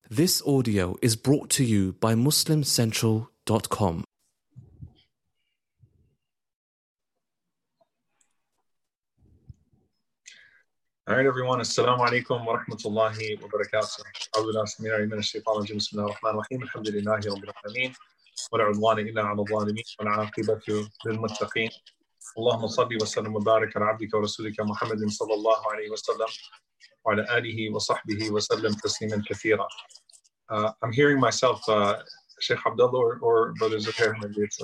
This audio is brought to you by MuslimCentral.com. All right, everyone. Assalamu alaikum wa rahmatullahi wa barakatuh. أعوذ بالله من الشيطان الرجيم. بسم الله الرحمن الرحيم. الحمد لله رب العالمين ولا عدوان إلا على الظالمين والعاقبة للمتقين. اللهم صل وسلم وبارك على عبدك ورسولك محمد صلى الله عليه وسلم وعلى آله وصحبه وسلم تسليما كثيرا. I'm hearing myself, Sheikh Abdullah or Brother Zuhair. Maybe it's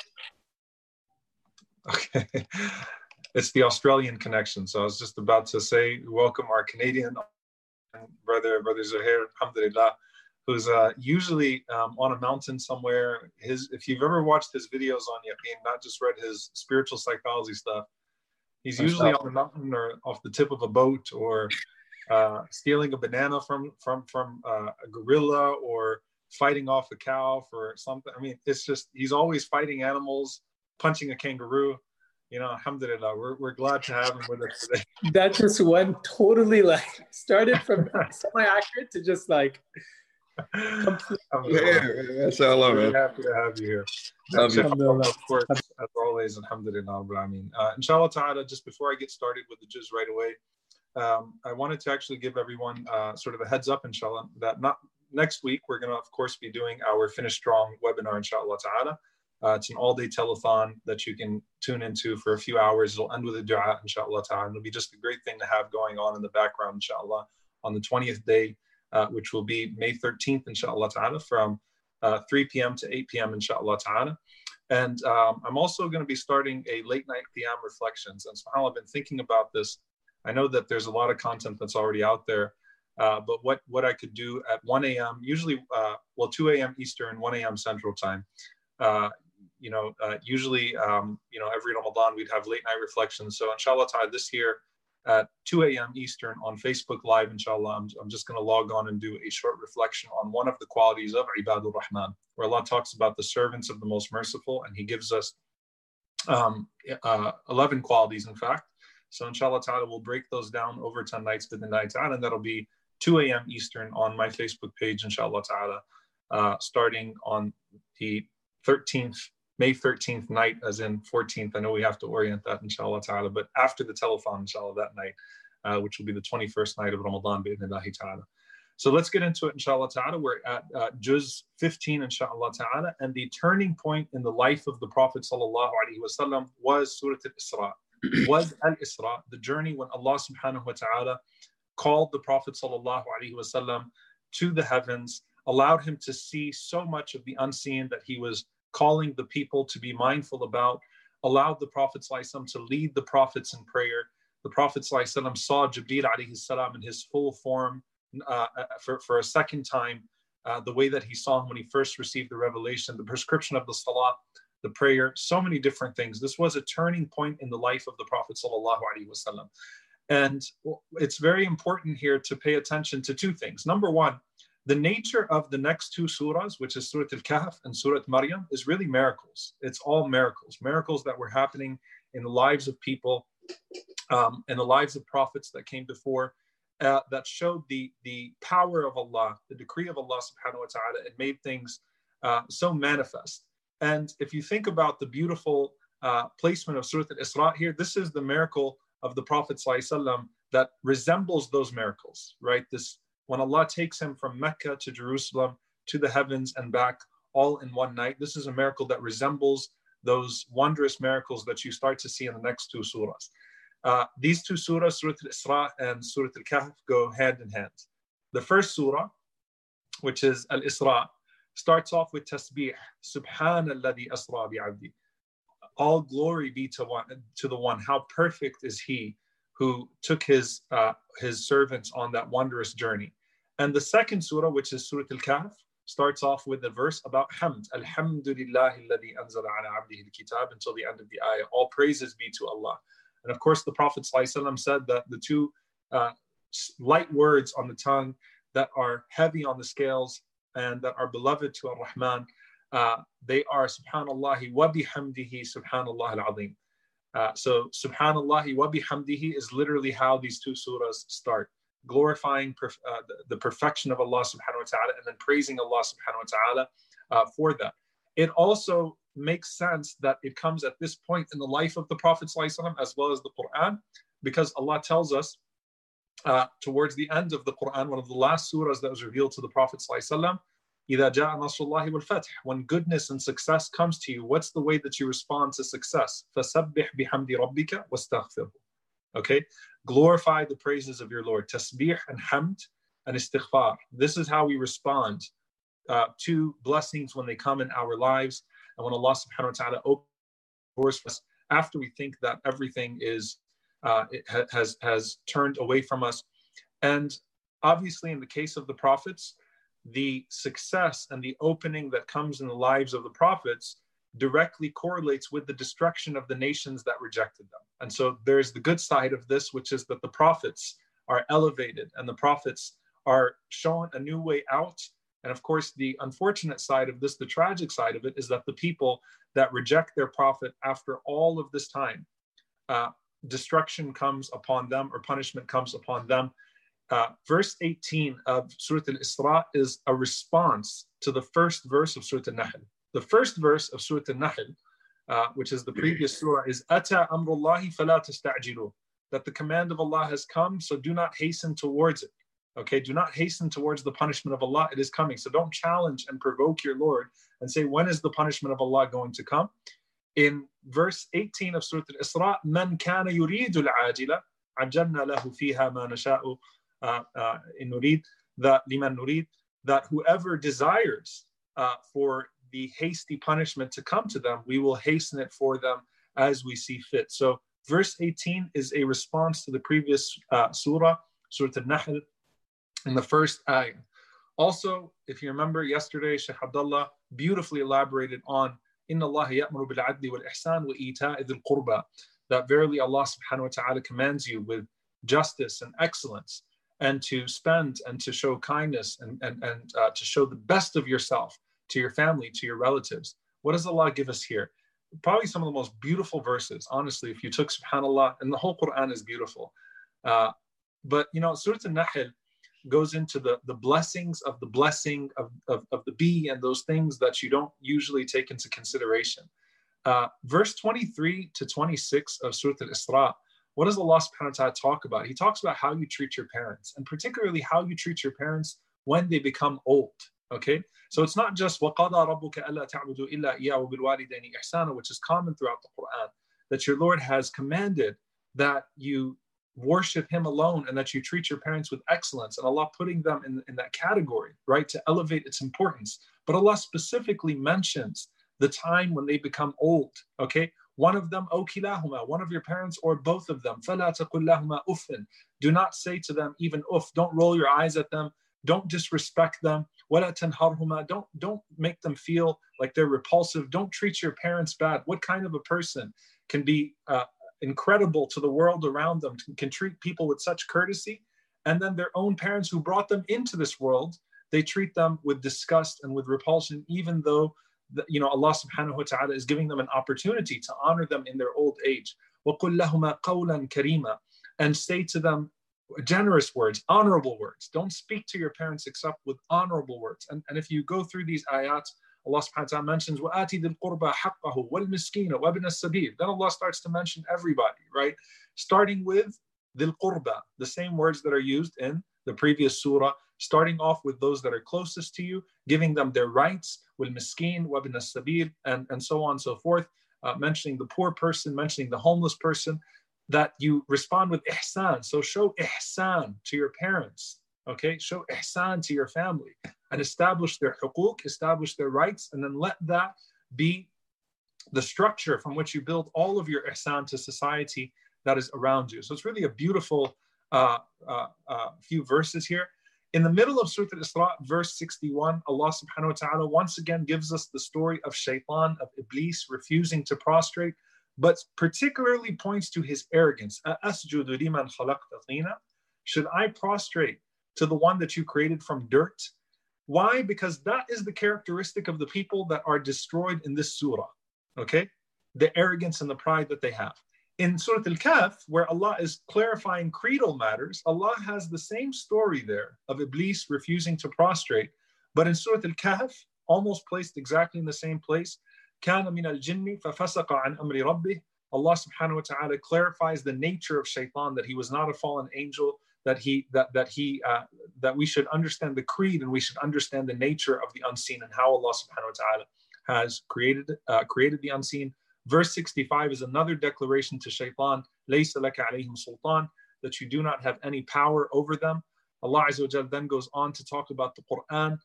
okay. It's the Australian connection. So I was just about to say, welcome our Canadian brother Zuhair, alhamdulillah, who's usually on a mountain somewhere. If you've ever watched his videos on Yaqeen, not just read his spiritual psychology stuff, he's usually on a mountain or off the tip of a boat or stealing a banana from a gorilla or fighting off a cow for something. I mean, it's just, he's always fighting animals, punching a kangaroo. You know, alhamdulillah, we're glad to have him with us today. That just went totally started from semi-accurate to just That's all of it. Happy to have you here. Of course, as always, alhamdulillah. Inshallah ta'ala, just before I get started with the juz right away, I wanted to actually give everyone sort of a heads up, inshallah, that next week, we're going to, of course, be doing our Finish Strong webinar, inshallah ta'ala. It's an all-day telethon that you can tune into for a few hours. It'll end with a dua, inshallah ta'ala. It'll be just a great thing to have going on in the background, inshallah, on the 20th day, which will be May 13th, inshallah ta'ala, from 3 p.m. to 8 p.m., inshallah ta'ala. And I'm also going to be starting a late night qiyam reflections. And subhanAllah, I've been thinking about this. I know that there's a lot of content that's already out there, but what I could do at 1 a.m., usually, 2 a.m. Eastern, 1 a.m. Central Time. Usually, every Ramadan we'd have late night reflections. So inshallah ta'ala, this year at 2 a.m. Eastern on Facebook Live, inshallah, I'm just going to log on and do a short reflection on one of the qualities of Ibadur Rahman, where Allah talks about the servants of the Most Merciful, and He gives us 11 qualities, in fact. So inshallah ta'ala, we'll break those down over 10 nights to the night, and that'll be 2 a.m. Eastern on my Facebook page, inshallah ta'ala, starting on the 13th, May 13th night, as in 14th. I know we have to orient that, inshallah ta'ala, but after the telethon, inshallah, that night, which will be the 21st night of Ramadan, bi'idhnillahi ta'ala. So let's get into it, inshallah ta'ala. We're at Juz 15, inshallah ta'ala, and the turning point in the life of the Prophet sallallahu alaihi wasallam was Surah Al-Isra. Was Al-Isra, the journey when Allah subhanahu wa ta'ala called the Prophet sallallahu alaihi wasallam to the heavens, allowed him to see so much of the unseen that he was calling the people to be mindful about, allowed the Prophet ﷺ to lead the prophets in prayer. The Prophet ﷺ saw Jibreel alayhi salam in his full form for a second time, the way that he saw him when he first received the revelation, the prescription of the salah, the prayer, so many different things. This was a turning point in the life of the Prophet ﷺ. And it's very important here to pay attention to two things. Number one, the nature of the next two surahs, which is Surah Al-Kahf and Surah Maryam, is really miracles. It's all miracles that were happening in the lives of people, in the lives of prophets that came before, that showed the power of Allah, the decree of Allah subhanahu wa ta'ala. It made things so manifest. And if you think about the beautiful placement of Surah Al-Isra here, this is the miracle of the Prophet ﷺ that resembles those miracles, right? When Allah takes him from Mecca to Jerusalem, to the heavens and back, all in one night, this is a miracle that resembles those wondrous miracles that you start to see in the next two surahs. These two surahs, Surah Al-Isra and Surah Al-Kahf, go hand in hand. The first surah, which is Al-Isra, starts off with tasbih, Subhanalladhi asra bi'abdi. All glory be to the one. How perfect is he who took his servants on that wondrous journey. And the second surah, which is Surah Al-Kahf, starts off with a verse about hamd. Alhamdulillahi alladhi anzala ala abdihi al-kitab, until the end of the ayah. All praises be to Allah. And of course, the Prophet ﷺ said that the two light words on the tongue that are heavy on the scales and that are beloved to Ar-Rahman, they are Subhanallahi wa bihamdihi Subhanallah al-Azim. So Subhanallahi wa bihamdihi is literally how these two surahs start. glorifying the perfection of Allah subhanahu wa ta'ala, and then praising Allah subhanahu wa ta'ala for that. It also makes sense that it comes at this point in the life of the Prophet ﷺ, as well as the Quran, because Allah tells us towards the end of the Quran, one of the last surahs that was revealed to the Prophet ﷺ, إِذَا جَاءَ نَصْرُ اللَّهِ وَالْفَتْحِ, when goodness and success comes to you, what's the way that you respond to success? فَسَبِّحْ بِحَمْدِ رَبِّكَ وَاسْتَغْفِرْهُ. Okay, glorify the praises of your Lord. Tasbih and hamd and istighfar. This is how we respond to blessings when they come in our lives, and when Allah subhanahu wa ta'ala opens doors for us after we think that everything is has turned away from us. And obviously, in the case of the prophets, the success and the opening that comes in the lives of the prophets directly correlates with the destruction of the nations that rejected them. And so there's the good side of this, which is that the prophets are elevated and the prophets are shown a new way out. And of course, the unfortunate side of this, the tragic side of it, is that the people that reject their prophet after all of this time, destruction comes upon them, or punishment comes upon them. Verse 18 of Surah Al-Isra is a response to the first verse of Surah Al-Nahl. The first verse of Surah Al-Nahl, which is the previous surah, is Ata amrullahi fala tasta'jilu, that the command of Allah has come, so do not hasten towards it. Okay, do not hasten towards the punishment of Allah. It is coming. So don't challenge and provoke your Lord and say, when is the punishment of Allah going to come? In verse 18 of Surah Al-Isra, Man kana yuridu al-ajila, ajjalna lahu fiha ma nasha'u in nurid, that liman nurid, that whoever desires for the hasty punishment to come to them, we will hasten it for them as we see fit. So verse 18 is a response to the previous surah, Surah Al-Nahl, in the first ayah. Also, if you remember yesterday, Shaykh Abdullah beautifully elaborated on Inna Allah ya'muru bil adli wal ihsan wa ita'i dhil qurba, that verily Allah subhanahu wa ta'ala commands you with justice and excellence, and to spend and to show kindness and to show the best of yourself to your family, to your relatives. What does Allah give us here? Probably some of the most beautiful verses, honestly, if you took subhanallah, and the whole Quran is beautiful. But you know, Surah Al-Nahl goes into the blessings of the blessing of the bee and those things that you don't usually take into consideration. Verse 23 to 26 of Surah Al-Isra, what does Allah subhanahu wa ta'ala talk about? He talks about how you treat your parents, and particularly how you treat your parents when they become old. Okay, so it's not just وَقَضَى رَبُّكَ أَلَّا تَعْبُدُوا إِلَّا إِيَّاهُ وَبِالْوَالِدَيْنِ إِحْسَانًا, which is common throughout the Quran, that your Lord has commanded that you worship Him alone and that you treat your parents with excellence, and Allah putting them in that category, right, to elevate its importance. But Allah specifically mentions the time when they become old. Okay, one of them, أَوْ كِلَاهُمَا, one of your parents or both of them, فَلَا تَقُلْ لَهُمَا أُفٍّ, do not say to them even uff, don't roll your eyes at them, don't disrespect them. وَلَا تَنْهَرْهُمَا, don't make them feel like they're repulsive. Don't treat your parents bad. What kind of a person can be incredible to the world around them, can treat people with such courtesy, and then their own parents who brought them into this world, they treat them with disgust and with repulsion, even though Allah subhanahu wa ta'ala is giving them an opportunity to honor them in their old age. وَقُلْ لَهُمَا قَوْلًا كَرِيمًا, and say to them generous words, honorable words. Don't speak to your parents except with honorable words. And if you go through these ayat, Allah subhanahu wa ta'ala mentions وَآتِ ذِي الْقُرْبَى حَقَّهُ وَالْمِسْكِينَ وَابْنَ السَّبِيلِ. Then Allah starts to mention everybody, right? Starting with ذِي الْقُرْبَى, the same words that are used in the previous surah, starting off with those that are closest to you, giving them their rights, وَالْمِسْكِينَ وَابْنَ السَّبِيلِ, and so on and so forth, mentioning the poor person, mentioning the homeless person, that you respond with ihsan. So show ihsan to your parents, okay? Show ihsan to your family and establish their huquq, establish their rights, and then let that be the structure from which you build all of your ihsan to society that is around you. So it's really a beautiful few verses here. In the middle of Surah Al-Isra, verse 61, Allah subhanahu wa ta'ala once again gives us the story of Shaitan, of Iblis, refusing to prostrate, but particularly points to his arrogance. أَأَسْجُدُ لِمَنْ خَلَقْتَ طِينًا, should I prostrate to the one that you created from dirt? Why? Because that is the characteristic of the people that are destroyed in this surah. Okay? The arrogance and the pride that they have. In Surah Al-Kahf, where Allah is clarifying creedal matters, Allah has the same story there of Iblis refusing to prostrate. But in Surah Al-Kahf, almost placed exactly in the same place, كَانَ مِنَ الْجِنِّ فَفَسَقَ عَنْ أَمْرِ رَبِّهِ. Allah subhanahu wa ta'ala clarifies the nature of shaitan, that he was not a fallen angel, that we should understand the creed and we should understand the nature of the unseen and how Allah subhanahu wa ta'ala has created the unseen. Verse 65 is another declaration to shaitan, لَيْسَ لَكَ عَلَيْهِمْ سُلْطَانٌ, that you do not have any power over them. Allah Azza wa Jal then goes on to talk about the Quran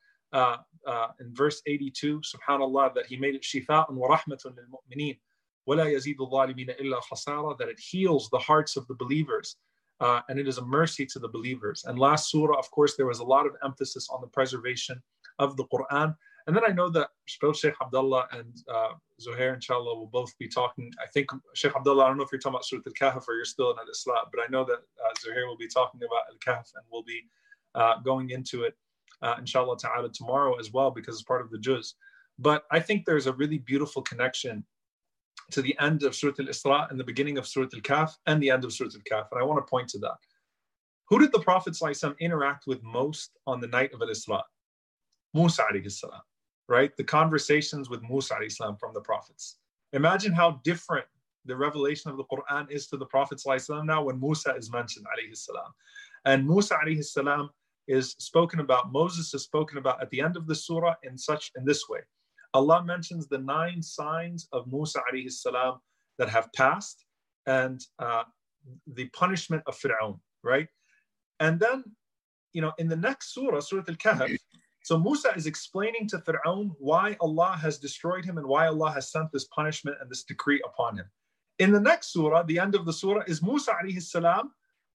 in verse 82, subhanallah, that he made it shifa'un wa rahmatun lil mu'mineen wa la yazidu adh-dhalimina illa khasara, that it heals the hearts of the believers and it is a mercy to the believers. And last surah, of course, there was a lot of emphasis on the preservation of the Quran. And then I know that both Sheikh Abdullah and Zuhair, inshallah, will both be talking. I think, Sheikh Abdullah, I don't know if you're talking about Surah Al-Kahf or you're still in Al-Isra, but I know that Zuhair will be talking about Al-Kahf and we'll be going into it, inshallah ta'ala, tomorrow as well, because it's part of the Juz. But I think there's a really beautiful connection to the end of Surah Al-Isra and the beginning of Surah Al-Kahf and the end of Surah Al-Kahf. And I want to point to that. Who did the Prophet ﷺ interact with most on the night of Al-Isra? Musa alayhi salam, right? The conversations with Musa alayhi salam from the prophets. Imagine how different the revelation of the Quran is to the Prophet ﷺ now when Musa is mentioned alayhi salam. And Musa alayhi salam is spoken about, Moses is spoken about at the end of the surah in this way. Allah mentions the 9 signs of Musa alayhi salam that have passed and the punishment of Fir'aun, right? And then, in the next surah, Surah Al-Kahf, so Musa is explaining to Fir'aun why Allah has destroyed him and why Allah has sent this punishment and this decree upon him. In the next surah, the end of the surah, is Musa alayhi salam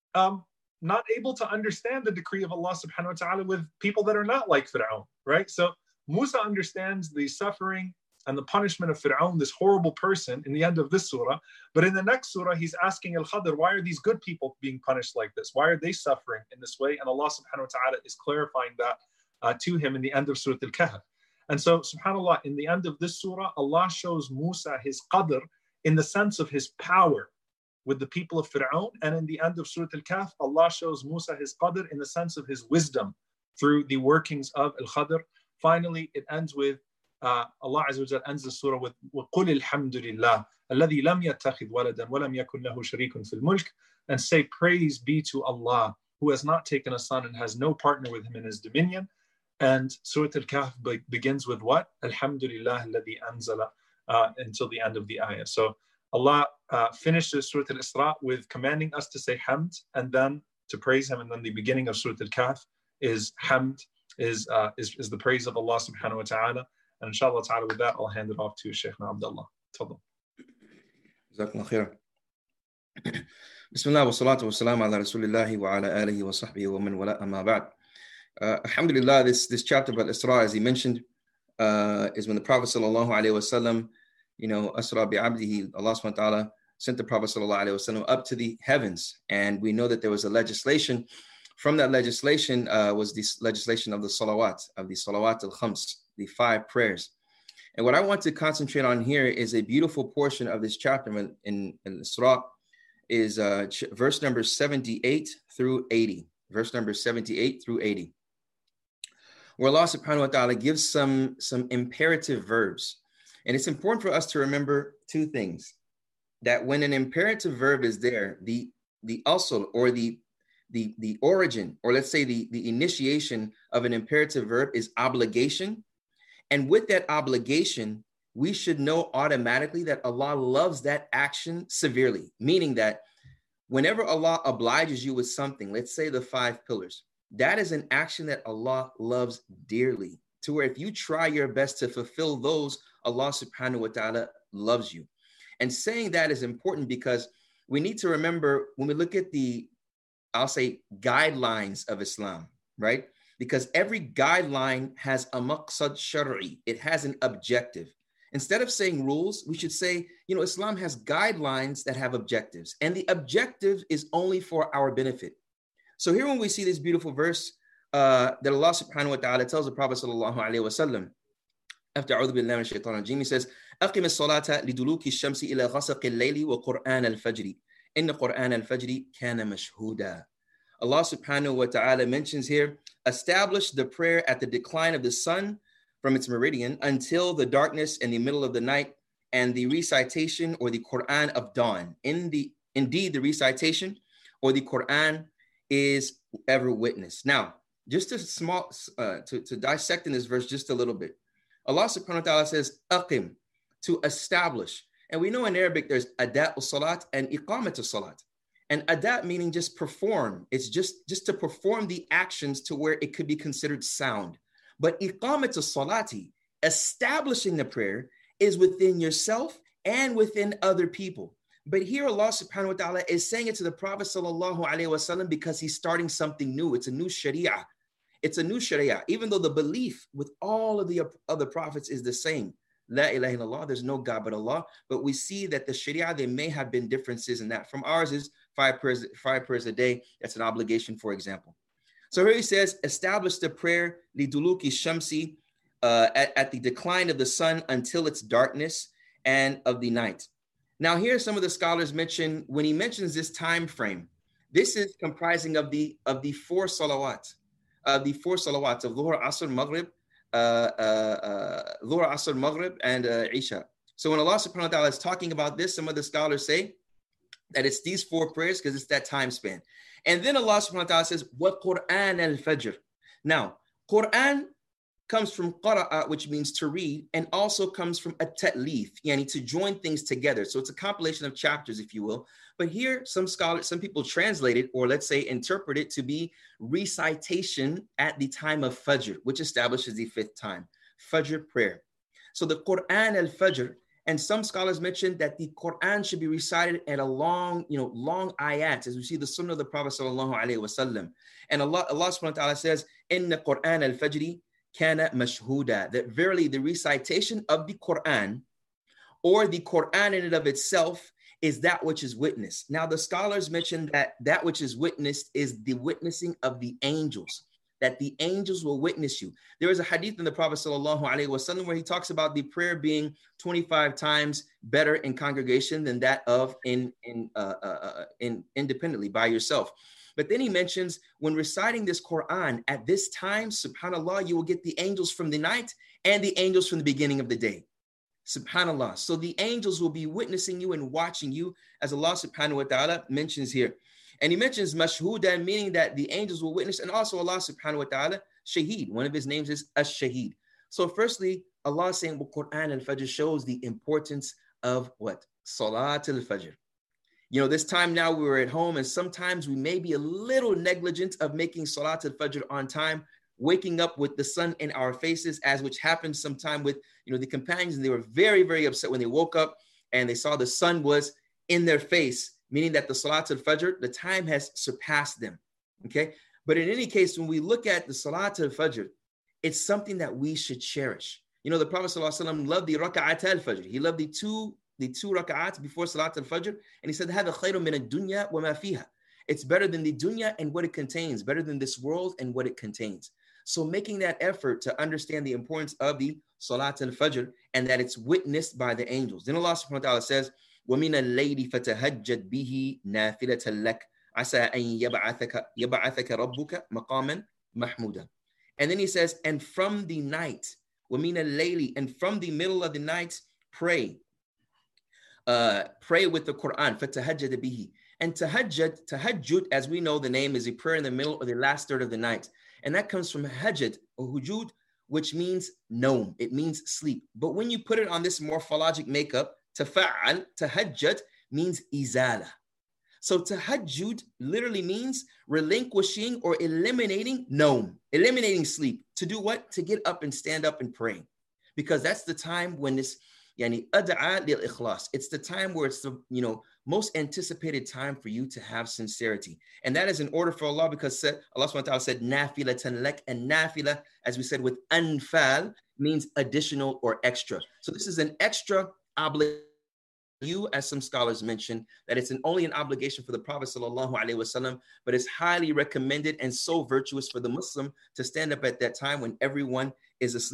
not able to understand the decree of Allah subhanahu wa ta'ala with people that are not like Fir'aun, right? So Musa understands the suffering and the punishment of Fir'aun, this horrible person, in the end of this surah. But in the next surah, he's asking Al-Khadr, why are these good people being punished like this? Why are they suffering in this way? And Allah subhanahu wa ta'ala is clarifying that to him in the end of Surah Al-Kahf. And so, subhanAllah, in the end of this surah, Allah shows Musa his qadr in the sense of his power with the people of Fir'aun. And in the end of Surah Al-Kahf, Allah shows Musa his qadr in the sense of his wisdom through the workings of Al-Khadr. Finally, it ends with, Allah Azza wa Jal ends the surah with وَقُلِ الْحَمْدُ لِلَّهِ الَّذِي لَمْ يَتَّخِذْ وَلَدًا وَلَمْ يَكُنْ لَهُ شَرِيكٌ فِي الْمُلْكِ, and say, praise be to Allah, who has not taken a son and has no partner with him in his dominion. And Surah Al-Kahf begins with what? Alhamdulillah alladhi anzala, until the end of the ayah. So Allah finishes Surah Al-Isra with commanding us to say hamd and then to praise him. And then the beginning of Surah Al-Kahf is hamd, is the praise of Allah subhanahu wa ta'ala. And inshallah ta'ala, with that, I'll hand it off to Shaykh Abdullah. Tafadhal. Jazakallah khair. Bismillah wa salatu wa salam ala rasulillahi wa ala alihi wa sahbihi wa man wala amma ba'd. Alhamdulillah, this chapter about Isra, as he mentioned, is when the Prophet sallallahu alaihi wasallam, Asra bi abdihi, Allah subhanahu wa ta'ala sent the Prophet sallallahu alaihi wasallam up to the heavens. And we know that there was a legislation. From that legislation was this legislation of the salawat al-khams, the 5 prayers. And what I want to concentrate on here is a beautiful portion of this chapter in Isra, is verse number 78 through 80. Verse number 78 through 80. Where Allah subhanahu wa ta'ala gives some imperative verbs. And it's important for us to remember 2 things. That when an imperative verb is there, the asl, or the origin, or let's say the initiation of an imperative verb is obligation. And with that obligation, we should know automatically that Allah loves that action severely. Meaning that whenever Allah obliges you with something, let's say the 5 pillars, that is an action that Allah loves dearly, to where if you try your best to fulfill those, Allah subhanahu wa ta'ala loves you. And saying that is important because we need to remember when we look at I'll say guidelines of Islam, right? Because every guideline has a maqsad shar'i. It has an objective. Instead of saying rules, we should say, Islam has guidelines that have objectives, and the objective is only for our benefit. So here when we see this beautiful verse that Allah subhanahu wa ta'ala tells the Prophet sallallahu alaihi wasallam after أعوذ بالله من الشيطان الرجيم, he says, أقم الصلاة لدلوك الشمس إلى غسق الليل وقرآن الفجر إن قرآن الفجر كان مشهودا. Allah subhanahu wa ta'ala mentions here, establish the prayer at the decline of the sun from its meridian until the darkness in the middle of the night, and the recitation or the Quran of dawn. Indeed, the recitation or the Quran is ever witnessed. Now, just to dissect in this verse just a little bit, Allah subhanahu wa ta'ala says, aqim, to establish. And we know in Arabic there's adat salat and iqamat salat. And adat meaning just perform. It's just to perform the actions to where it could be considered sound. But iqamat salati, establishing the prayer, is within yourself and within other people. But here Allah subhanahu wa ta'ala is saying it to the Prophet sallallahu alaihi wasallam because he's starting something new. It's a new sharia. It's a new sharia, even though the belief with all of the other prophets is the same. La ilaha illallah, there's no God but Allah. But we see that the sharia, there may have been differences in that. From ours is 5 prayers a day. That's an obligation, for example. So here he says, establish the prayer, liduluki shamsi, at the decline of the sun until its darkness and of the night. Now here some of the scholars mention, when he mentions this time frame, this is comprising of the 4 salawat, of Dhuhr, Asr, Maghrib, Dhuhr, Asr, Maghrib, and Isha. So when Allah subhanahu wa ta'ala is talking about this, some of the scholars say that it's these 4 prayers because it's that time span. And then Allah subhanahu wa ta'ala says, what Quran al-Fajr. Now, Quran comes from qara'a, which means to read, and also comes from a ta'leef, yani to join things together. So it's a compilation of chapters, if you will. But here, some people translate it, or let's say interpret it to be recitation at the time of Fajr, which establishes the 5th time, Fajr prayer. So the Quran al-Fajr, and some scholars mention that the Quran should be recited at a long ayat, as we see the Sunnah of the Prophet sallallahu alaihi wasallam. And Allah subhanahu wa ta'ala says, "Inna Quran al-Fajri kana mashhuda," that verily the recitation of the Quran, or the Quran in and of itself, is that which is witnessed. Now the scholars mention that which is witnessed is the witnessing of the angels, that the angels will witness you. There is a hadith in the Prophet sallallahu alaihi wasallam where he talks about the prayer being 25 times better in congregation than that of in independently by yourself. But then he mentions when reciting this Quran at this time, subhanAllah, you will get the angels from the night and the angels from the beginning of the day. Subhanallah. So the angels will be witnessing you and watching you, as Allah subhanahu wa ta'ala mentions here. And he mentions mashhuda, meaning that the angels will witness, and also Allah subhanahu wa ta'ala, shaheed. One of his names is ash-shaheed. So firstly, Allah saying Quran al-Fajr shows the importance of what? Salat al-Fajr. You know, this time now we were at home, and sometimes we may be a little negligent of making Salat al-Fajr on time, waking up with the sun in our faces, as which happened sometime with, the companions, and they were very, very upset when they woke up and they saw the sun was in their face, meaning that the Salat al-Fajr, the time has surpassed them, okay? But in any case, when we look at the Salat al-Fajr, it's something that we should cherish. The Prophet ﷺ loved the raka'at al-Fajr. He loved the two raka'ats before Salat al-Fajr, and he said, هَذَا خَيْرٌ مِنَ الدُّنْيَا وَمَا فِيهَا. It's better than the dunya and what it contains, better than this world and what it contains. So making that effort to understand the importance of the Salat al-Fajr and that it's witnessed by the angels. Then Allah subhanahu wa ta'ala says, وَمِنَ اللَّيْلِ فَتَهَجَّدْ بِهِ نَافِلَةً لَكَ عَسَىٰ أَن يَبْعَثَكَ رَبُّكَ مَقَامًا مَحْمُودًا. And then he says, and from the night, وَمِنَ اللَّيْلِ, and from the middle of the night, pray. Pray with the Quran, فَتَهَجَّدْ بِهِ. And tahajjud, as we know, the name is a prayer in the middle or the last third of the night. And that comes from hajjad or hujud, which means noam. It means sleep. But when you put it on this morphologic makeup, tafa'al, tahajjud means izala. So tahajjud literally means relinquishing or eliminating noam, eliminating sleep. To do what? To get up and stand up and pray. Because that's the time when this, ad'a lil ikhlas. It's the time where it's the, most anticipated time for you to have sincerity. And that is in order for Allah, because Allah subhanahu wa ta'ala said, nafilatan lak, and nafila, as we said with anfal, means additional or extra. So this is an extra obligation. You, as some scholars mention, that it's only an obligation for the Prophet sallallahu alaihi wasallam, but it's highly recommended and so virtuous for the Muslim to stand up at that time when everyone is asleep.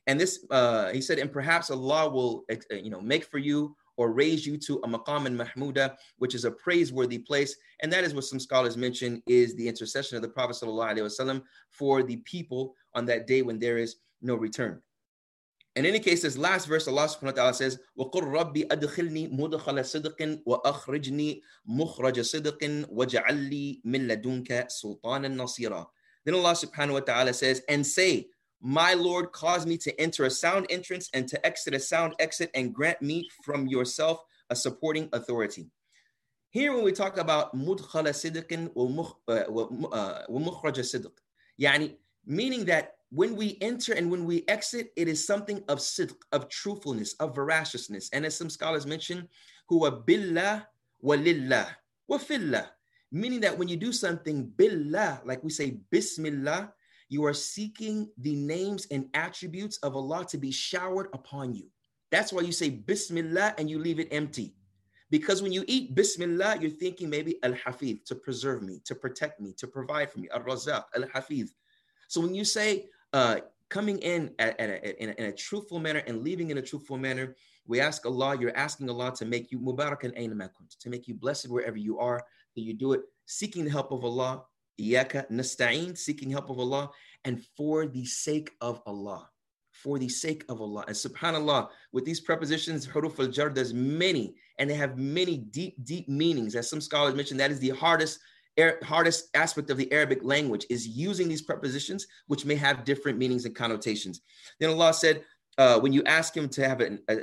And this, he said, and perhaps Allah will, make for you or raise you to a maqam and mahmuda, which is a praiseworthy place. And that is what some scholars mention is the intercession of the Prophet ﷺ for the people on that day when there is no return. In any case, this last verse, Allah subhanahu wa ta'ala says, وَقُلْ رَبِّ أَدْخِلْنِي مُدْخَلَ صِدْقٍ وَأَخْرِجْنِي مُخْرَجَ صِدْقٍ وَاجْعَلْ لِي مِن لَدُنْكَ سُلْطَانًا نَصِيرًا. Then Allah subhanahu wa ta'ala says, and say, my Lord, cause me to enter a sound entrance and to exit a sound exit, and grant me from yourself a supporting authority. Here when we talk about مُدْخَلَ صِدْقٍ وَمُخْرَجَ صِدْقٍ, يعني, meaning that when we enter and when we exit, it is something of sidq, of truthfulness, of veraciousness. And as some scholars mention, huwa billah wa lillah wa fillah, meaning that when you do something billah, like we say bismillah, you are seeking the names and attributes of Allah to be showered upon you. That's why you say bismillah and you leave it empty. Because when you eat bismillah, you're thinking maybe al-Hafiz, to preserve me, to protect me, to provide for me, al-Razaq, al-Hafiz. So when you say coming in in a truthful manner and leaving in a truthful manner, we ask Allah, you're asking Allah to make you mubarakan aynama kunt, to make you blessed wherever you are, that you do it seeking the help of Allah, iyaka nasta'in, seeking help of Allah, and for the sake of Allah. For the sake of Allah. And subhanAllah, with these prepositions, huruf al-jar, there's many, and they have many deep, deep meanings. As some scholars mentioned, that is the hardest aspect of the Arabic language, is using these prepositions, which may have different meanings and connotations. Then Allah said, when you ask him to have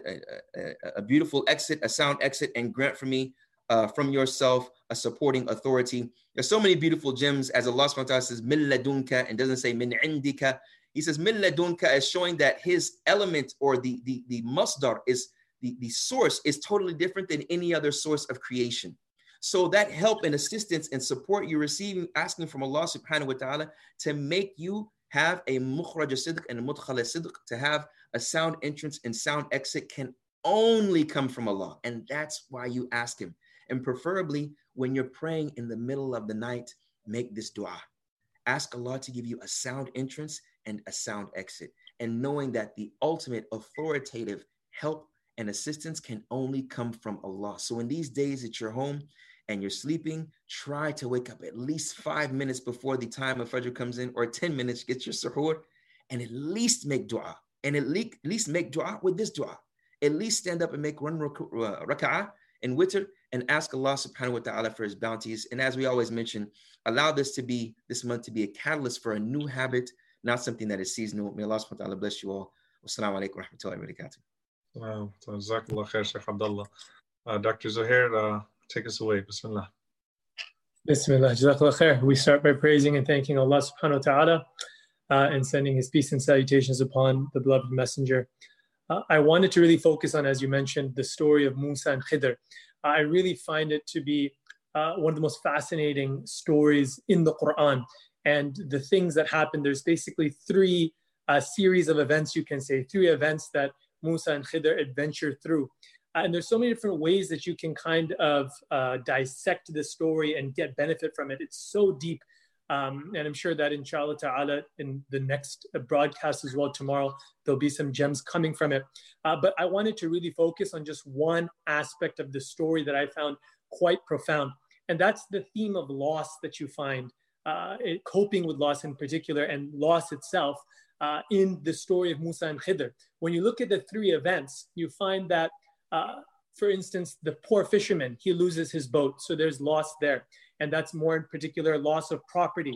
a beautiful exit, a sound exit, and grant for me from yourself a supporting authority. There's so many beautiful gems, as Allah subhanahu wa ta'ala says, min ladunka, and doesn't say min indika. He says min ladunka, as showing that his element, or the masdar, is the source, is totally different than any other source of creation. So that help and assistance and support you're receiving, asking from Allah subhanahu wa ta'ala to make you have a mukhraj sidq and a mudkhal sidq, to have a sound entrance and sound exit, can only come from Allah. And that's why you ask him. And preferably when you're praying in the middle of the night, make this dua. Ask Allah to give you a sound entrance and a sound exit. And knowing that the ultimate authoritative help and assistance can only come from Allah. So in these days that you're home and you're sleeping, try to wake up at least 5 minutes before the time of Fajr comes in, or 10 minutes, get your suhoor, and at least make dua. And at least make dua with this dua. At least stand up and make one raka'ah and witr, and ask Allah subhanahu wa ta'ala for his bounties. And as we always mention, allow this month to be a catalyst for a new habit, not something that is seasonal. May Allah subhanahu wa ta'ala bless you all. Wassalamu alaikum wa rahmatullahi wa barakatuh. Wow, jazakallah khair, Shaykh Abdullah. Dr. Zuhair, take us away. Bismillah. Bismillah, jazakallah khair. We start by praising and thanking Allah subhanahu wa ta'ala and sending his peace and salutations upon the beloved messenger. I wanted to really focus on, as you mentioned, the story of Musa and Khidr. I really find it to be one of the most fascinating stories in the Quran. And the things that happen, there's basically three series of events, you can say, three events that Musa and Khidr adventure through. And there's so many different ways that you can kind of dissect the story and get benefit from it. It's so deep. And I'm sure that inshallah ta'ala in the next broadcast as well tomorrow, there'll be some gems coming from it. But I wanted to really focus on just one aspect of the story that I found quite profound. And that's the theme of loss that you find, coping with loss in particular, and loss itself in the story of Musa and Khidr. When you look at the three events, you find that, for instance, the poor fisherman, he loses his boat. So there's loss there. And that's more in particular loss of property.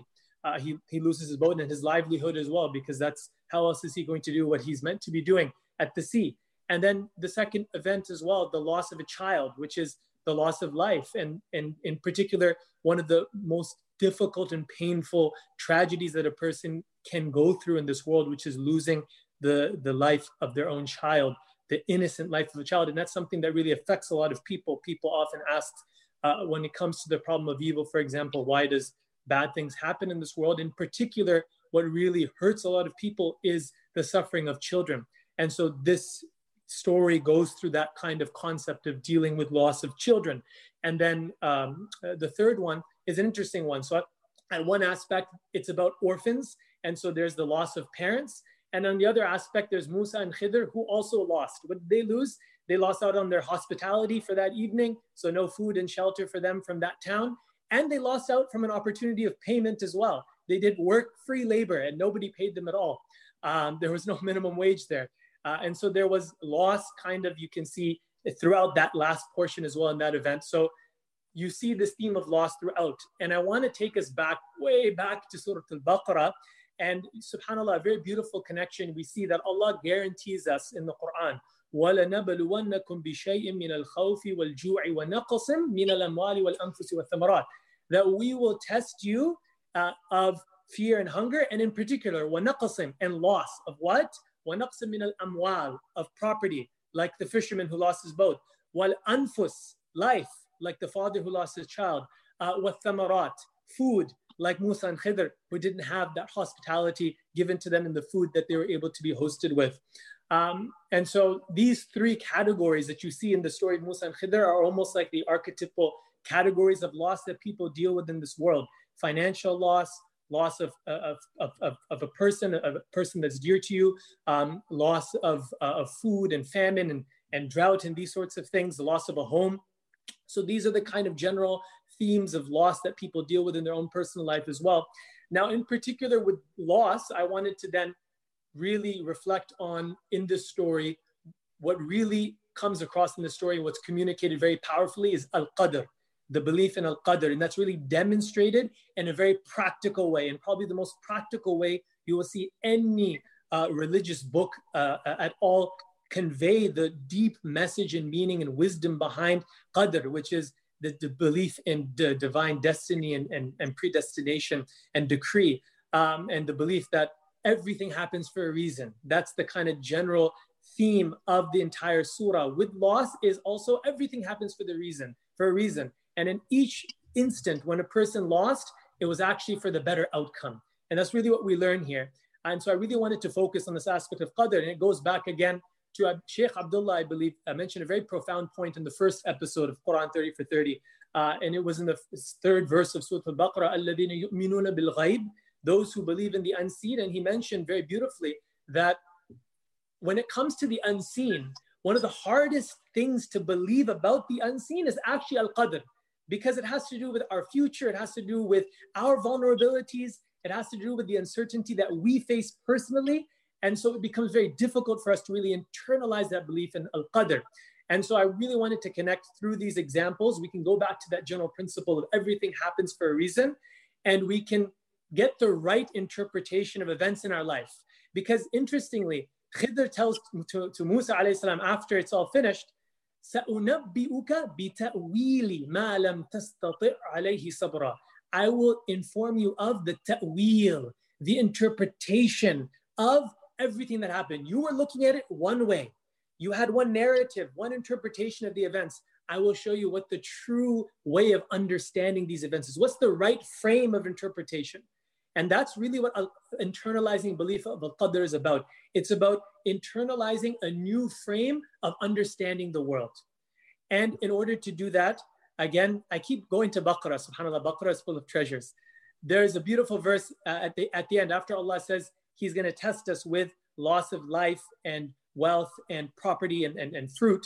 He loses his boat and his livelihood as well, because that's how else is he going to do what he's meant to be doing at the sea. And then the second event as well, the loss of a child, which is the loss of life. And in particular, one of the most difficult and painful tragedies that a person can go through in this world, which is losing the life of their own child, the innocent life of a child. And that's something that really affects a lot of people. People often ask, when it comes to the problem of evil, for example, why does bad things happen in this world? In particular, what really hurts a lot of people is the suffering of children. And so this story goes through that kind of concept of dealing with loss of children. And then the third one is an interesting one. So at one aspect, it's about orphans. And so there's the loss of parents. And on the other aspect, there's Musa and Khidr who also lost. What did they lose? They lost out on their hospitality for that evening, so no food and shelter for them from that town. And they lost out from an opportunity of payment as well. They did work-free labor and nobody paid them at all. There was no minimum wage there. And so there was loss kind of, you can see throughout that last portion as well in that event. So you see this theme of loss throughout. And I want to take us back, way back to Surah Al-Baqarah. And subhanAllah, a very beautiful connection. We see that Allah guarantees us in the Quran, وَلَنَبَلُوَنَّكُمْ بِشَيْءٍ مِّنَ الْخَوْفِ وَالْجُوعِ وَنَقْصٍ مِّنَ الْأَمْوَالِ وَالْأَنفُسِ وَالثَّمَرَاتِ. That we will test you of fear and hunger, and in particular, وَنَقْصٍ, and loss of what? وَنَقْصٍ مِّنَ الْأَمْوَالِ, of property, like the fisherman who lost his boat. وَالْأَنفُسِ, life, like the father who lost his child. وَالثَّمَرَاتِ, food, like Musa and Khidr, who didn't have that hospitality given to them in the food that they were able to be hosted with. And so these three categories that you see in the story of Musa and Khidr are almost like the archetypal categories of loss that people deal with in this world. Financial loss, loss of a person that's dear to you, loss of food and famine and drought and these sorts of things, the loss of a home. So these are the kind of general themes of loss that people deal with in their own personal life as well. Now, in particular with loss, I wanted to then really reflect on in this story, what really comes across in the story, what's communicated very powerfully is Al-Qadr, the belief in Al-Qadr. And that's really demonstrated in a very practical way, and probably the most practical way you will see any religious book at all convey the deep message and meaning and wisdom behind Qadr, which is the belief in the divine destiny and predestination and decree, and the belief that everything happens for a reason. That's the kind of general theme of the entire surah. With loss is also everything happens for a reason. And in each instant when a person lost, it was actually for the better outcome. And that's really what we learn here. And so I really wanted to focus on this aspect of Qadr. And it goes back again to Sheikh Abdullah, I believe, mentioned a very profound point in the first episode of Quran 30 for 30. And it was in the third verse of Surah Al-Baqarah, الَّذِينَ يُؤْمِنُونَ بِالْغَيْبِ, those who believe in the unseen. And he mentioned very beautifully that when it comes to the unseen, one of the hardest things to believe about the unseen is actually Al-Qadr, because it has to do with our future, it has to do with our vulnerabilities, it has to do with the uncertainty that we face personally. And so it becomes very difficult for us to really internalize that belief in Al-Qadr. And so I really wanted to connect through these examples. We can go back to that general principle of everything happens for a reason, and we can get the right interpretation of events in our life. Because interestingly, Khidr tells to Musa alayhi salam after it's all finished, سَأُنَبِّئُكَ بِتَأْوِيلِ مَا لَمْ تَسْتَطِعْ عَلَيْهِ صَبْرًا. I will inform you of the ta'wil, the interpretation of everything that happened. You were looking at it one way. You had one narrative, one interpretation of the events. I will show you what the true way of understanding these events is. What's the right frame of interpretation? And that's really what internalizing belief of Al-Qadr is about. It's about internalizing a new frame of understanding the world. And in order to do that, again, I keep going to Baqarah. SubhanAllah, Baqarah is full of treasures. There's a beautiful verse at the end, after Allah says He's going to test us with loss of life and wealth and property and fruit.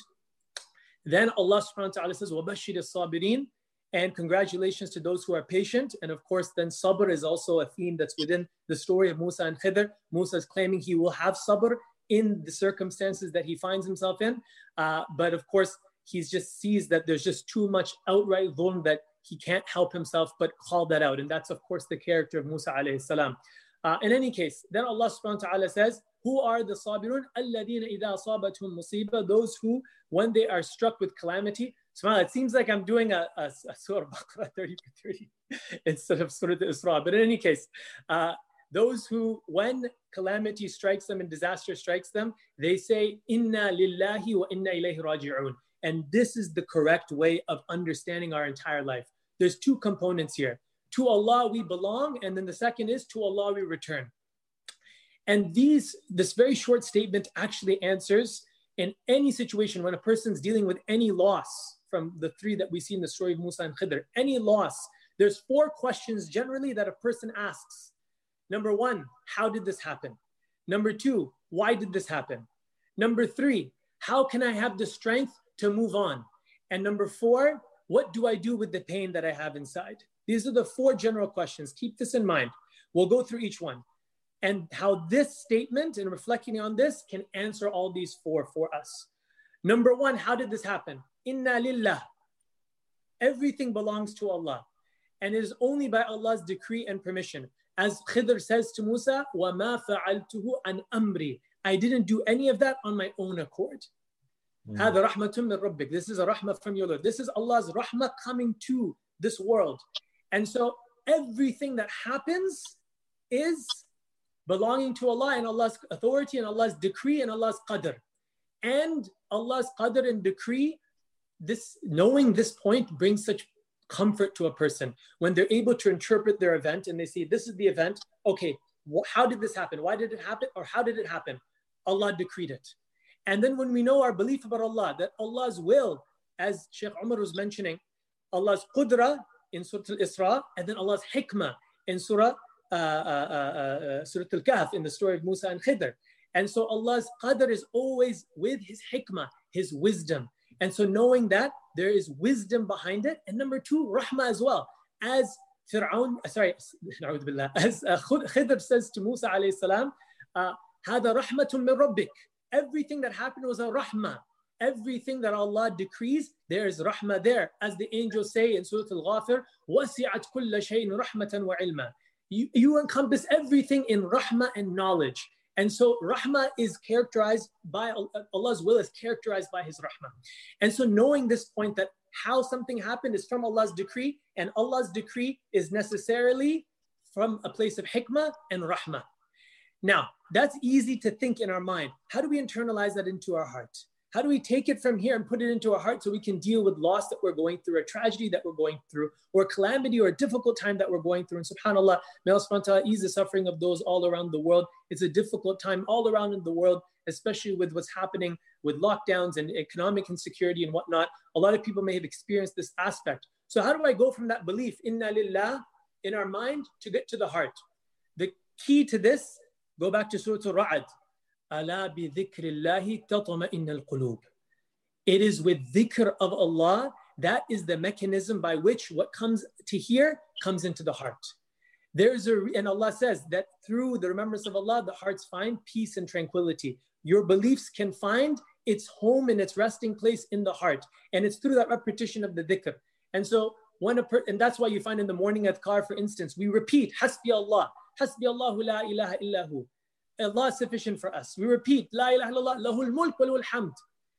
Then Allah subhanahu wa ta'ala says, وَبَشِّرِ الصَّابِرِينَ, and congratulations to those who are patient. And of course, then sabr is also a theme that's within the story of Musa and Khidr. Musa is claiming he will have sabr in the circumstances that he finds himself in. But of course, he just sees that there's just too much outright dhulm that he can't help himself but call that out. And that's, of course, the character of Musa alayhi salam. In any case, then Allah subhanahu wa ta'ala says, who are the sabirun? الَّذِينَ إِذَا أَصَابَتْهُمْ مُصِيبَةٌ, those who, when they are struck with calamity. SubhanAllah, it seems like I'm doing a Surah Baqarah 30 for 30 instead of Surah Al-Isra. But in any case, those who, when calamity strikes them and disaster strikes them, they say, Inna lillahi wa inna ilayhi raji'un. And this is the correct way of understanding our entire life. There's two components here. To Allah we belong, and then the second is to Allah we return. And this very short statement actually answers in any situation when a person's dealing with any loss, from the three that we see in the story of Musa and Khidr, any loss, there's 4 questions generally that a person asks. Number 1, how did this happen? Number 2, why did this happen? Number 3, how can I have the strength to move on? And number 4, what do I do with the pain that I have inside? These are the 4 general questions. Keep this in mind. We'll go through each one. And how this statement and reflecting on this can answer all these 4 for us. Number 1, how did this happen? Inna lillah. Everything belongs to Allah. And it is only by Allah's decree and permission. As Khidr says to Musa, وَمَا فَعَلْتُهُ عَنْ أَمْرِي. I didn't do any of that on my own accord. هَذَا رَحْمَةٌ مِّن رَبِّكَ. This is a rahmah from your Lord. This is Allah's rahmah coming to this world. And so everything that happens is belonging to Allah and Allah's authority and Allah's decree and Allah's qadr. And Allah's qadr and decree, this knowing this point brings such comfort to a person when they're able to interpret their event and they see this is the event. Okay, how did this happen? Why did it happen? Or how did it happen? Allah decreed it. And then when we know our belief about Allah, that Allah's will, as Shaykh Umar was mentioning, Allah's qudra in Surah Al-Isra, and then Allah's hikmah in Surah Al-Kahf, in the story of Musa and Khidr. And so Allah's qadr is always with His hikmah, His wisdom. And so knowing that there is wisdom behind it. And number 2, rahmah as well. As Khidr says to Musa alayhi salam, هَذَا رَحْمَةٌ مِّن رَبِّكَ. Everything that happened was a rahmah. Everything that Allah decrees, there is rahmah there. As the angels say in Surah Al-Ghafir, وَسِعَتْ كُلَّ شَيْءٍ رَحْمَةً وَعِلْمًا. You encompass everything in rahmah and knowledge. And so rahmah is characterized by, Allah's will is characterized by His rahmah. And so knowing this point that how something happened is from Allah's decree, and Allah's decree is necessarily from a place of hikmah and rahmah. Now, that's easy to think in our mind. How do we internalize that into our heart? How do we take it from here and put it into our heart so we can deal with loss that we're going through, a tragedy that we're going through, or calamity or a difficult time that we're going through? And subhanAllah, may Allah subhanahu wa ta'ala ease the suffering of those all around the world. It's a difficult time all around in the world, especially with what's happening with lockdowns and economic insecurity and whatnot. A lot of people may have experienced this aspect. So how do I go from that belief, inna lillah, in our mind to get to the heart? The key to this, go back to Surah Al-Ra'd. أَلَا بِذِكْرِ اللَّهِ تَطْمَئِنَّ الْقُلُوبِ. It is with dhikr of Allah, that is the mechanism by which what comes to here comes into the heart. And Allah says that through the remembrance of Allah, the hearts find peace and tranquility. Your beliefs can find its home and its resting place in the heart. And it's through that repetition of the dhikr. And so, and that's why you find in the morning adhkar, for instance, we repeat, Hasbi Allah, Hasbi Allahu la ilaha illahu. Allah is sufficient for us. We repeat, La ilaha illallah, lahul mulk wa lahul hamd.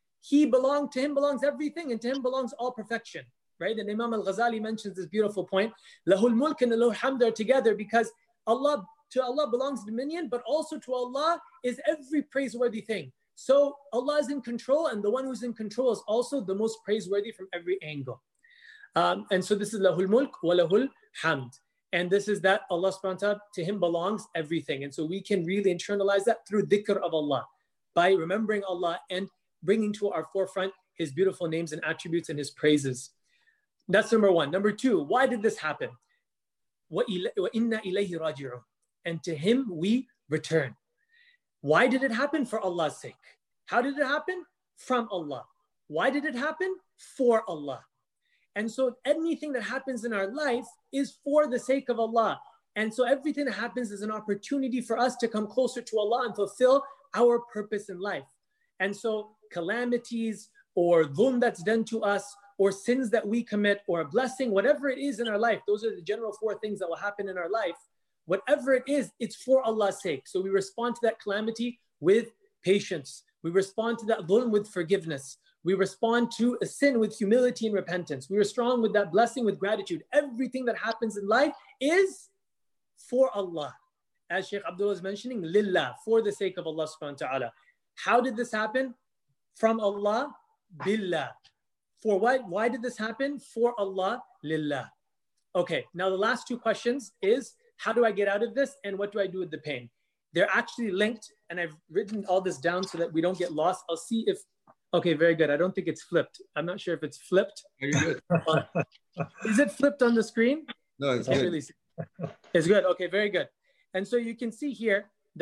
To Him belongs everything, and to Him belongs all perfection. Right? And Imam Al-Ghazali mentions this beautiful point. Lahul mulk and lahul hamd are together because to Allah belongs dominion, but also to Allah is every praiseworthy thing. So Allah is in control, and the one who's in control is also the most praiseworthy from every angle. And so this is lahul mulk wa lahul hamd. And this is that Allah subhanahu wa ta'ala, to Him belongs everything. And so we can really internalize that through dhikr of Allah, by remembering Allah and bringing to our forefront His beautiful names and attributes and His praises. That's number 1. Number 2, why did this happen? وَإِنَّا إِلَيْهِ رَاجِعُونَ. And to Him we return. Why did it happen? For Allah's sake. How did it happen? From Allah. Why did it happen? For Allah. And so anything that happens in our life is for the sake of Allah. And so everything that happens is an opportunity for us to come closer to Allah and fulfill our purpose in life. And so calamities or dhulm that's done to us, or sins that we commit, or a blessing, whatever it is in our life, those are the general 4 things that will happen in our life. Whatever it is, it's for Allah's sake. So we respond to that calamity with patience. We respond to that dhulm with forgiveness. We respond to a sin with humility and repentance. We respond with that blessing with gratitude. Everything that happens in life is for Allah. As Shaykh Abdullah is mentioning, lillah, for the sake of Allah subhanahu wa ta'ala. How did this happen? From Allah, billah. For what? Why did this happen? For Allah, lillah. Okay, now the last 2 questions is, how do I get out of this and what do I do with the pain? They're actually linked, and I've written all this down so that we don't get lost. I'll see if, okay, very good. I don't think it's flipped. I'm not sure if it's flipped. Very good. Is it flipped on the screen? No, it's good. It's good. Okay, very good. And so you can see here that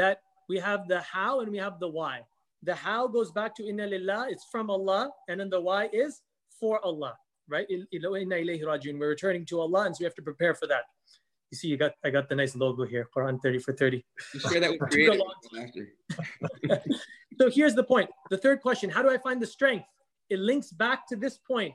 we have the how and we have the why. The how goes back to inna lillah, it's from Allah, and then the why is for Allah, right? Inna ilayhi rajiun, we're returning to Allah, and so we have to prepare for that. You see, I got the nice logo here, Quran 30 for 30. You share that with creative. So here's the point. The third question, how do I find the strength? It links back to this point.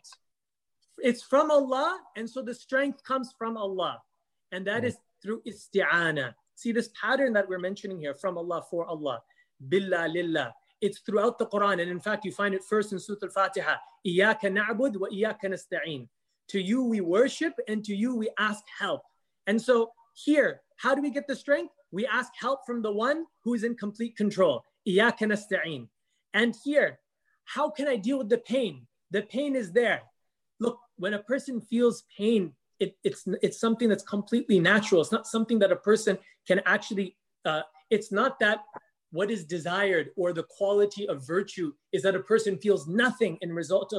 It's from Allah, and so the strength comes from Allah. And that is through isti'ana. See this pattern that we're mentioning here, from Allah, for Allah. Billah, lillah. It's throughout the Quran. And in fact, you find it first in Surah Al-Fatiha. Iyaka na'bud wa iyaka nasta'in. To you we worship, and to you we ask help. And so here, how do we get the strength? We ask help from the one who is in complete control. Iyaka nasta'in. And here, how can I deal with the pain? The pain is there. Look, when a person feels pain, it's something that's completely natural. It's not something that a person can actually, it's not that what is desired or the quality of virtue is that a person feels nothing in result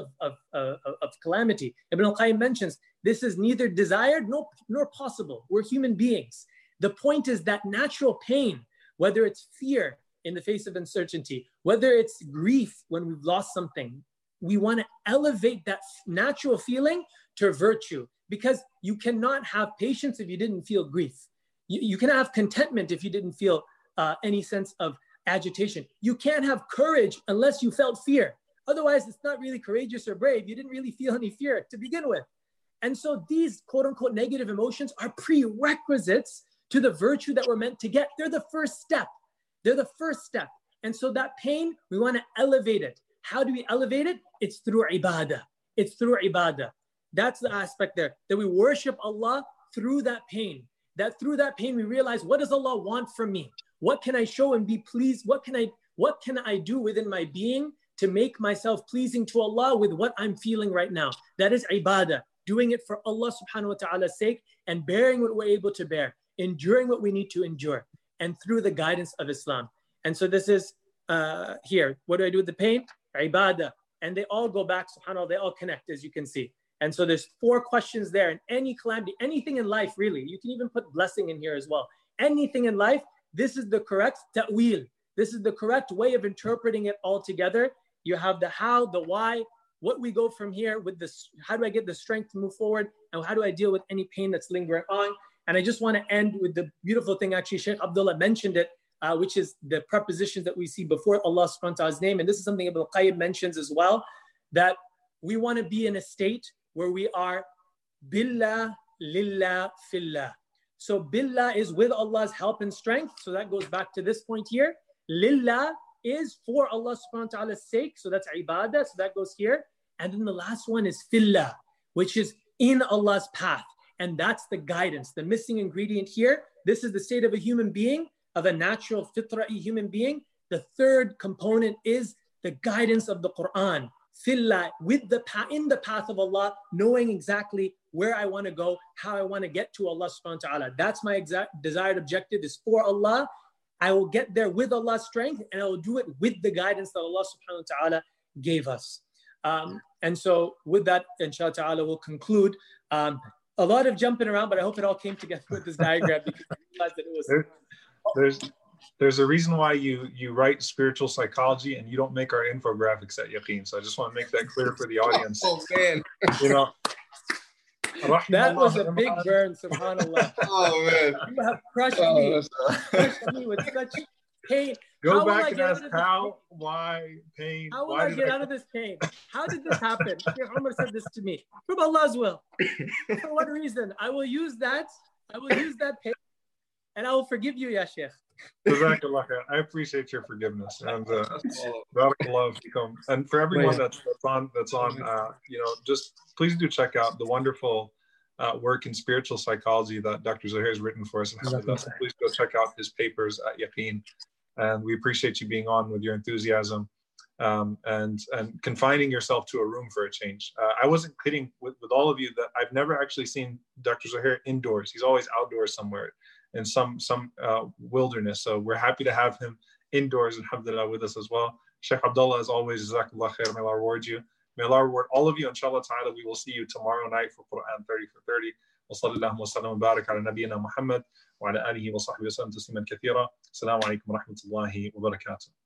of calamity. Ibn al-Qayyim mentions, this is neither desired nor possible. We're human beings. The point is that natural pain, whether it's fear in the face of uncertainty, whether it's grief when we've lost something, we want to elevate that natural feeling to virtue, because you cannot have patience if you didn't feel grief. You cannot have contentment if you didn't feel any sense of agitation. You can't have courage unless you felt fear. Otherwise, it's not really courageous or brave. You didn't really feel any fear to begin with. And so these quote unquote negative emotions are prerequisites to the virtue that we're meant to get. They're the first step. They're the first step. And so that pain, we want to elevate it. How do we elevate it? It's through ibadah. It's through ibadah. That's the aspect there, that we worship Allah through that pain. That through that pain, we realize, what does Allah want from me? What can I show and be pleased? What can I do within my being to make myself pleasing to Allah with what I'm feeling right now? That is ibadah, doing it for Allah subhanahu wa ta'ala's sake and bearing what we're able to bear, enduring what we need to endure, and through the guidance of Islam. And so this is here. What do I do with the pain? Ibadah. And they all go back, subhanAllah, they all connect, as you can see. And so there's 4 questions there. And any calamity, anything in life, really, you can even put blessing in here as well. Anything in life, this is the correct ta'wil. This is the correct way of interpreting it all together. You have the how, the why, what we go from here with this, how do I get the strength to move forward? And how do I deal with any pain that's lingering on? And I just want to end with the beautiful thing, actually, Sheikh Abdullah mentioned it, which is the prepositions that we see before Allah subhanahu wa ta'ala's name. And this is something Ibn al-Qayyim mentions as well, that we want to be in a state where we are billah, lillah, fillah. So billah is with Allah's help and strength. So that goes back to this point here. Lillah is for Allah subhanahu wa ta'ala's sake. So that's ibadah. So that goes here. And then the last one is fillah, which is in Allah's path. And that's the guidance, the missing ingredient here. This is the state of a human being, of a natural fitra'i human being. The third component is the guidance of the Quran. Fillah, in the path of Allah, knowing exactly where I want to go, how I want to get to Allah subhanahu wa ta'ala. That's my exact desired objective, is for Allah. I will get there with Allah's strength, and I will do it with the guidance that Allah subhanahu wa ta'ala gave us. And so with that, inshallah ta'ala, we'll conclude. A lot of jumping around, but I hope it all came together with this diagram, because I realized that it was... There's a reason why you write spiritual psychology and you don't make our infographics at Yaqeen. So I just want to make that clear for the audience. Oh man, you know, that was a big burn, subhanallah. Oh man, you have crushed me with such pain. Go back and ask how, why, pain. How will I get out of this pain? How did this happen? Umar said this to me. From Allah's will. For what reason? I will use that pain, and I will forgive you, ya Sheikh. I appreciate your forgiveness, and and for everyone that's on just please do check out the wonderful work in spiritual psychology that Dr. Zuhair has written for us. Please go check out his papers at Yaqeen, and we appreciate you being on with your enthusiasm and confining yourself to a room for a change. I wasn't kidding with all of you that I've never actually seen Dr. Zuhair indoors. He's always outdoors somewhere in some wilderness. So we're happy to have him indoors, alhamdulillah, with us as well. Sheikh Abdullah, as always, Jazakallah khair. May Allah reward you. May Allah reward all of you. Inshallah ta'ala, we will see you tomorrow night for Quran 30 for 30. وصلى الله وسلم وبارك على نبينا محمد وعلى آله وصحبه وسلم تسليما كثيرا. السلام عليكم ورحمة الله وبركاته.